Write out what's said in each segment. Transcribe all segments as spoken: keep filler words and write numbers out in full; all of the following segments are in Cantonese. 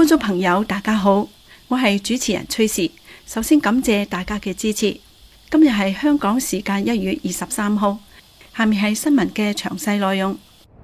觀眾朋友大家好，我係主持人崔氏。首先感謝大家嘅支持。今日係香港時間一月二十三號，下面係新聞嘅詳細內容。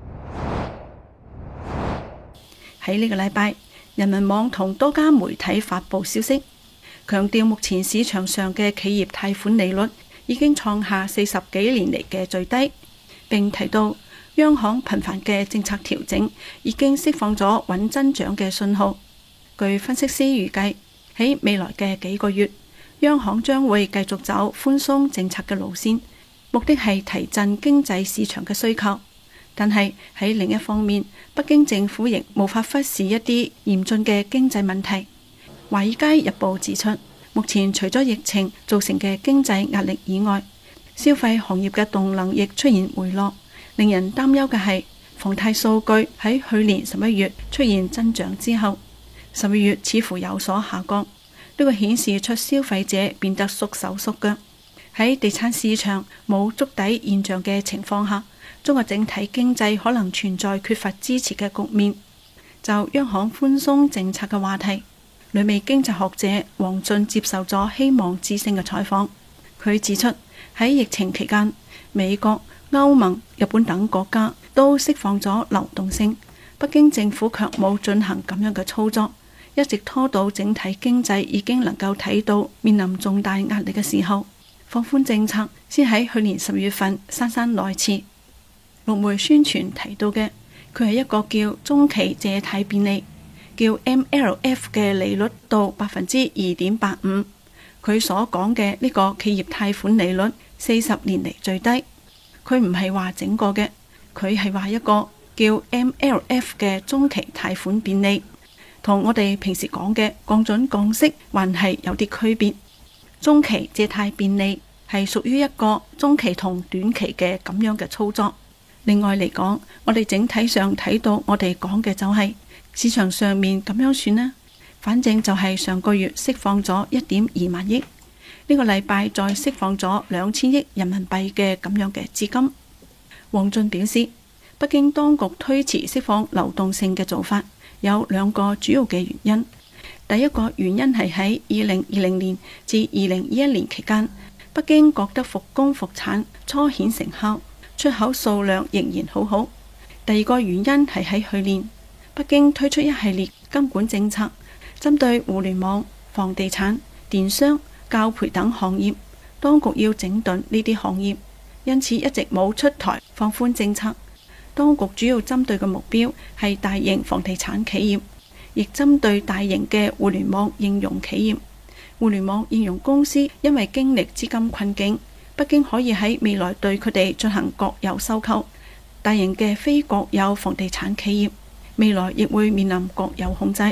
喺呢個禮拜，人民網同多家媒體發佈消息，強調目前市場上嘅企業貸款利率已經創下四十幾年嚟嘅最低，並提到央行頻繁嘅政策調整已經釋放咗穩增長嘅信號。據分析師預計，喺未來嘅幾個月，央行將會繼續走寬鬆政策嘅路線，目的係提振經濟市場嘅需求。但係喺另一方面，北京政府亦無法忽視一啲嚴峻嘅經濟問題。華爾街日報指出，目前除咗疫情造成嘅經濟壓力以外，消費行業嘅動能亦出現回落。令人擔憂嘅係，房貸數據喺去年十一月出現增長之後，十二月似乎有所下降。呢、這個顯示出消費者變得縮手縮腳。喺地產市場冇築底現象嘅情況下，中國整體經濟可能存在缺乏支持嘅局面。就央行寬鬆政策嘅話題，旅美經濟學者王俊接受咗希望之聲嘅採訪。佢指出，喺疫情期間，美國、歐盟、日本等國家都釋放咗流動性，北京政府卻冇進行咁樣嘅操作，一直拖到整體經濟已經能夠睇到面臨重大壓力嘅時候，放寬政策先喺去年十月份姍姍來遲。陸媒宣傳提到嘅，佢係一個叫中期借貸便利，叫 M L F 嘅利率到百分之二點八五。佢所講嘅呢個企業貸款利率四十年嚟最低。佢唔係話整個嘅，佢係話一個叫 M L F 嘅中期貸款便利，同我哋平時講嘅降準降息還係有啲區別。中期借貸便利係屬於一個中期同短期嘅咁樣嘅操作。另外嚟講，我哋整體上睇到我哋講嘅就係、是、市場上面咁樣算啦，反正就係上個月釋放咗一點二萬億。呢個禮拜再釋放咗兩千億人民幣嘅咁樣嘅資金。王俊表示，北京當局推遲釋放流動性嘅做法有兩個主要嘅原因。第一個原因係喺二零二零年至二零二一年期間，北京覺得復工復產初顯成效，出口數量仍然好好。第二個原因係喺去年，北京推出一系列監管政策，針對互聯網、房地產、電商、教培等行業，當局要整頓呢啲行業，因此一直冇出台放寬政策。當局主要針對嘅目標係大型房地產企業，亦針對大型嘅互聯網應用企業。互聯網應用公司因為經歷資金困境，北京可以喺未來對佢哋進行國有收購。大型嘅非國有房地產企業未來亦會面臨國有控制。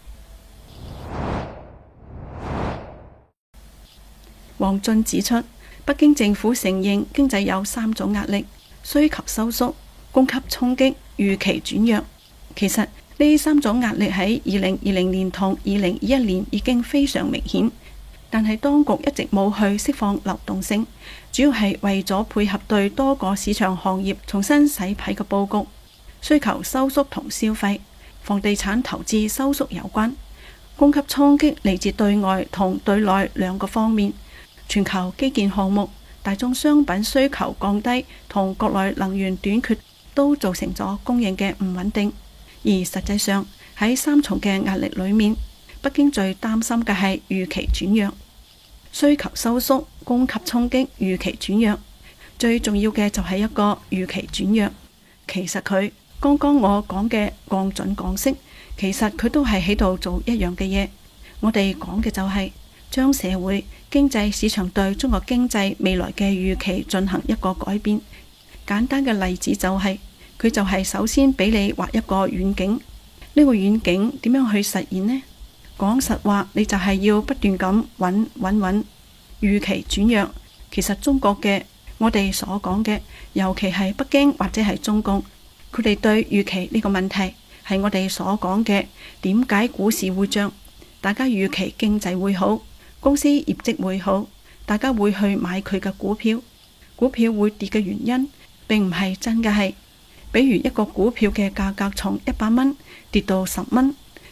王俊指出，北京政府承認經濟有三種壓力：需求收縮、供給衝擊、預期轉弱。其實呢三種壓力喺二零二零年同二零二一年已經非常明顯，但係當局一直冇去釋放流動性，主要係為咗配合對多個市場行業重新洗牌嘅佈局。需求收縮同消費、房地產投資收縮有關，供給衝擊嚟自對外同對內兩個方面。全球基建項目、大宗商品需求降低同國內能源短缺都造成咗供應嘅唔穩定。而實際上喺三重嘅壓力裏面，北京最擔心嘅係預期轉弱。需求收縮、供給衝擊、預期轉弱，最重要嘅就係一個預期轉弱。其實佢剛剛我講嘅降準降息，其實佢都係喺度做一樣嘅嘢。我哋講嘅就係、是。將社會經濟市場對中國經濟未來嘅預期進行一個改變。簡單嘅例子就係、是，佢就係首先俾你畫一個遠景。呢、這個遠景點樣去實現呢？講實話，你就係要不斷咁揾揾揾預期轉弱。其實中國嘅我哋所講嘅，尤其係北京或者係中共，佢哋對預期呢個問題係我哋所講嘅點解股市會漲？大家預期經濟會好。公司業績會好，大家會去買佢嘅股票。股票會跌嘅原因，並唔係真嘅係，比如一個股票嘅價格從一百蚊跌到十蚊，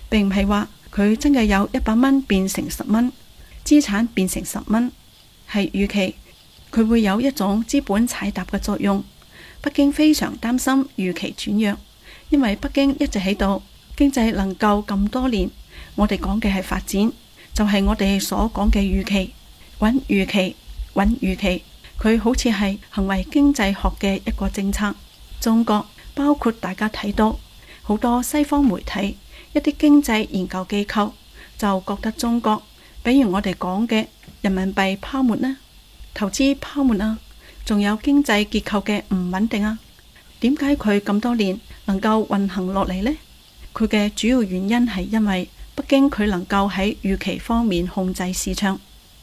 並唔係話佢真係有一百蚊變成十蚊，資產變成十蚊，係預期佢會有一種資本踩踏嘅作用。北京非常擔心預期轉弱，因為北京一直喺度經濟能夠咁多年，我哋講嘅係發展，就係我哋所講嘅預期，穩預期，穩預期。佢好似係行為經濟學嘅一個政策。中國包括大家睇到好多西方媒體、一啲經濟研究機構就覺得中國，比如我哋講嘅人民幣泡沫呢，投資泡沫啊，仲有經濟結構嘅唔穩定啊，點解佢咁多年能夠運行落嚟呢？佢嘅主要原因係因為北京佢能夠喺預期方面控制市場。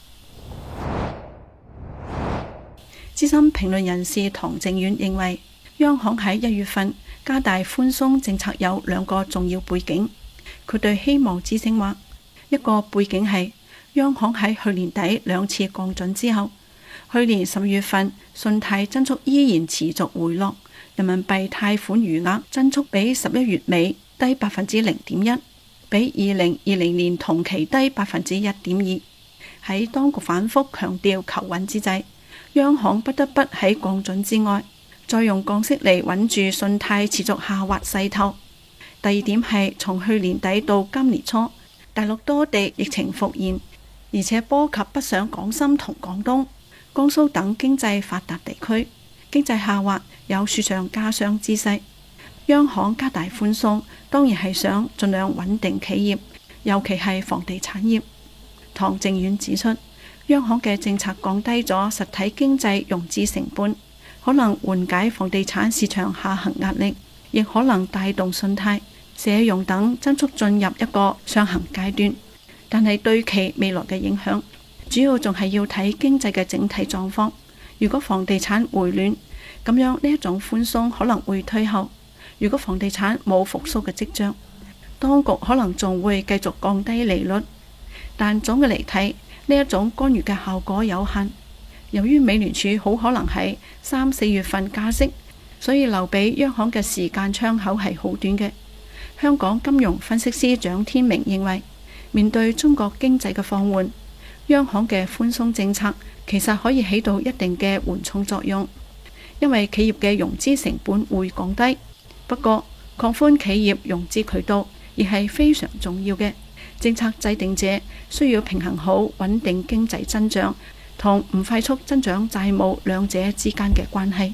資深評論人士唐正遠認為，央行喺一月份加大寬鬆政策有兩個重要背景。佢對希望之聲話，一個背景係央行喺去年底兩次降準之後，去年十月份信貸增速依然持續回落，人民幣貸款餘額增速比十一月尾低百分之零點一，比二零二零年同期低百分之一點二。喺當局反覆強調求穩之際，央行不得不喺降準之外，再用降息嚟穩住信貸持續下滑勢頭。第二點係從去年底到今年初，大陸多地疫情復現，而且波及北上廣深同廣東、江蘇等經濟發達地區，經濟下滑有雪上加霜之勢。央行加大寬鬆，當然係想盡量穩定企業，尤其係房地產業。唐正遠指出，央行嘅政策降低咗實體經濟融資成本，可能緩解房地產市場下行壓力，亦可能帶動信貸、社融等增速進入一個上行階段。但係對其未來嘅影響，主要仲係要睇經濟嘅整體狀況。如果房地產回暖，咁樣呢一種寬鬆可能會退後；如果房地產冇復甦嘅跡象，當局可能仲會繼續降低利率。但總嘅嚟睇，呢一種干預嘅效果有限。由於美聯儲好可能喺三四月份加息，所以留俾央行嘅時間窗口係好短嘅。香港金融分析師蔣天明認為，面對中國經濟嘅放緩，央行嘅寬鬆政策其實可以起到一定嘅緩衝作用，因為企業嘅融資成本會降低。不過，擴寬企業融資渠道亦係非常重要嘅。政策制定者需要平衡好穩定經濟增長同唔快速增長債務兩者之間嘅關係。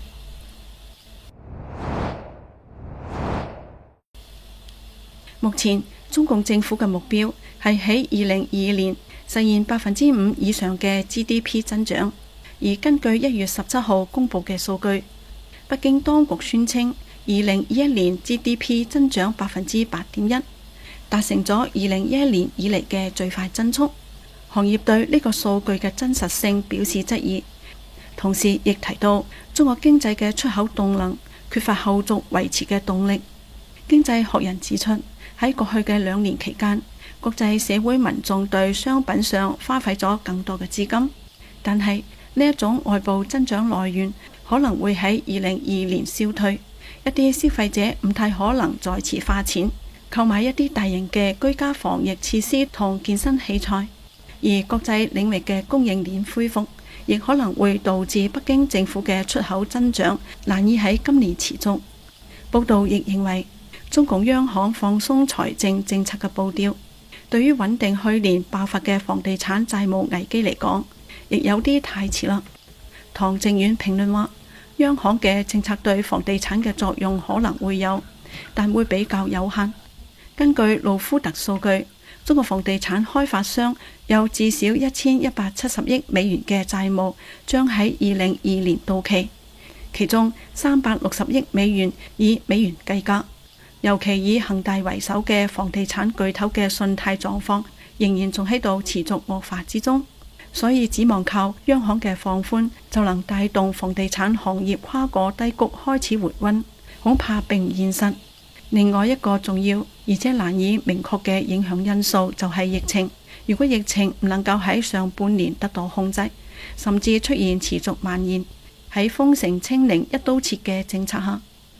目前中共政府嘅目標係喺二零二二年實現百分之五以上嘅 G D P 增長，而根據一月十七號公布嘅數據，北京當局宣稱二零二一年 G D P 增長百分之八點一。達成咗二零一一年以嚟嘅最快增速。行業對呢個數據嘅真實性表示質疑，同時亦提到中國經濟嘅出口動能缺乏後續維持嘅動力。經濟學人指出，喺過去嘅兩年期間，國際社會民眾對商品上花費咗更多嘅資金，但係呢一種外部增長來源可能會喺二零二二年消退，一啲消費者唔太可能再次花錢購買一啲大型嘅居家防疫設施同健身器材，而國際領域嘅供應鏈恢復，亦可能會導致北京政府嘅出口增長難以喺今年持續。報道亦認為，中共央行放鬆財政政策嘅步調，對於穩定去年爆發嘅房地產債務危機嚟講，亦有啲太遲啦。唐正遠評論話，央行嘅政策對房地產嘅作用可能會有，但會比較有限。根據路夫特數據，中國房地產開發商有至少一千一百七十億美元嘅債務將喺二零二二年到期，其中三百六十億美元以美元計價。尤其以恒大為首嘅房地產巨頭嘅信貸狀況仍然仲喺度持續惡化之中，所以指望靠央行嘅放寬就能帶動房地產行業跨過低谷開始回溫，恐怕並唔現實。另外一個重要而且難以明確嘅影響因素就係疫情。如果疫情唔能夠喺上半年得到控制，甚至出現持續蔓延，喺封城清零一刀切嘅政策下，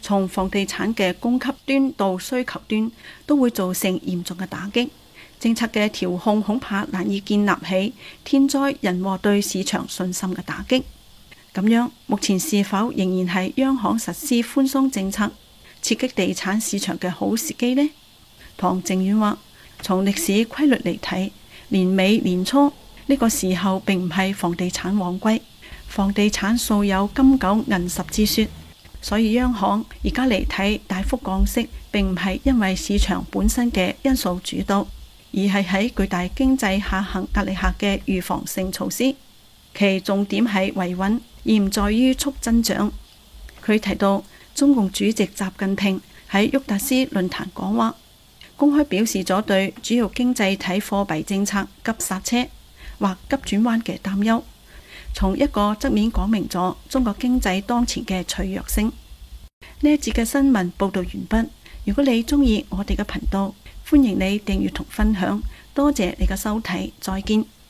從房地產嘅供給端到需求端都會造成嚴重嘅打擊。政策嘅調控恐怕難以建立起天災人禍對市場信心嘅打擊。咁樣，目前是否仍然係央行實施寬鬆政策刺激地產市場嘅好時機呢？唐靖遠話：從歷史規律嚟睇，年尾年初呢個時候並唔係房地產旺季，房地產素有金九銀十之說，所以央行而家嚟睇大幅降息，並唔係因為市場本身嘅因素主導，而係喺巨大經濟下行壓力下嘅預防性措施，其重點係維穩，而唔在於促增長。佢提到中共主席習近平喺沃達斯論壇講話，公開表示咗對主要經濟體貨幣政策急剎車或急轉彎嘅擔憂，從一個側面講明咗中國經濟當前嘅脆弱性。呢一節嘅新聞報道完畢。如果你鍾意我哋嘅頻道，歡迎你訂閱同分享。多謝你嘅收睇，再見。